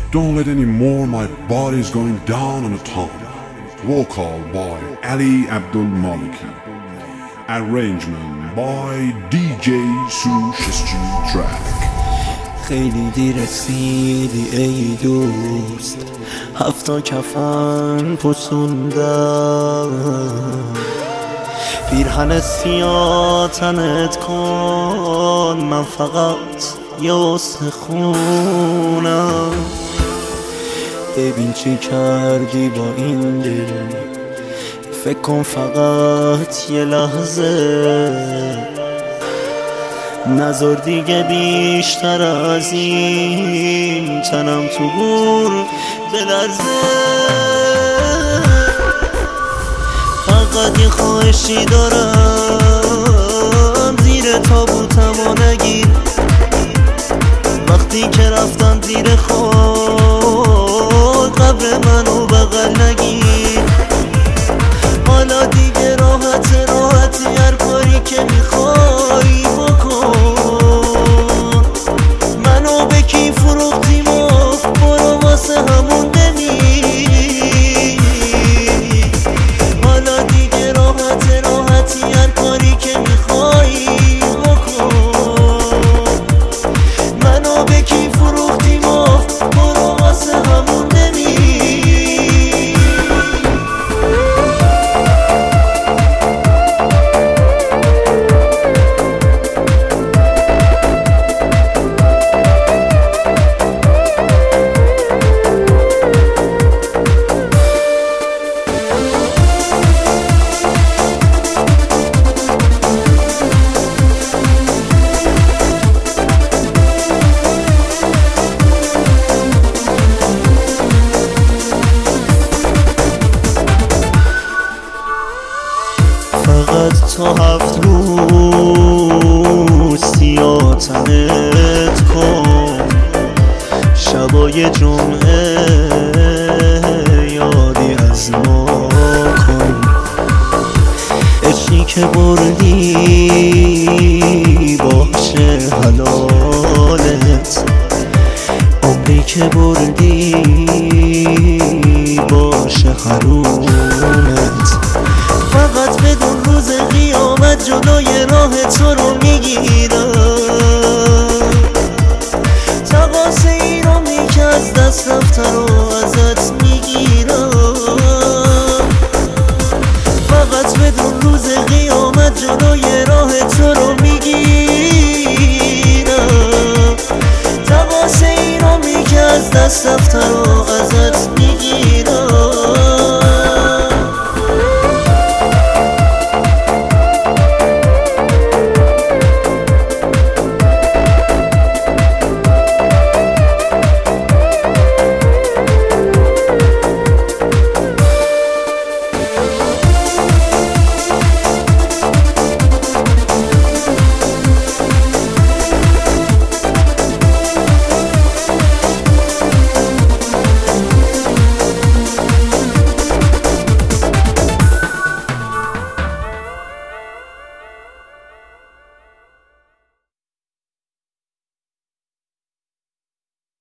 Don't let any more, my body's going down on a tom. Vocal by Ali Abdul Maliki. Arrangement by DJ Sush Track. خیلی دیر رسیدی ای دوست، 7 کفن پسوندم، پیرهن سیاه تنت کن، من فقط یه واسه خونم. ببین چی کردی با این دل، فکر کن فقط یه لحظه، نذار دیگه بیشتر از این تنم تو گور بلرزه. فقط یه خواهشی دارم، زیر تابوتمو نگیر، وقتی که رفتن زیر خاک قبر منو بغل نگیر. حالا دیگه راحتی هر کاری که میخوای بکن، منو به کی فروختی مفت، برو واسه همون بمیر. حالا دیگه راحتی هر کاری که میخوای بکن، منو به کی فروختی مفت، برو واسه همون بمیر. فقط تا 7 روز سیاتنت کن، شبای جمعه یادی از ما کن. عشقی که بردی باشه حلالت، عمری که بردی باشه حرومت. فقط بدون روز قیامت جلوی راه تو رو میگیرم، تقاصه ای رو که از دست رفته رو ازت میگیرم. فقط بدون روز قیامت جلوی راه تو رو میگیرم، تقاصه ای رو که از دست رفته رو ازت میگیرم.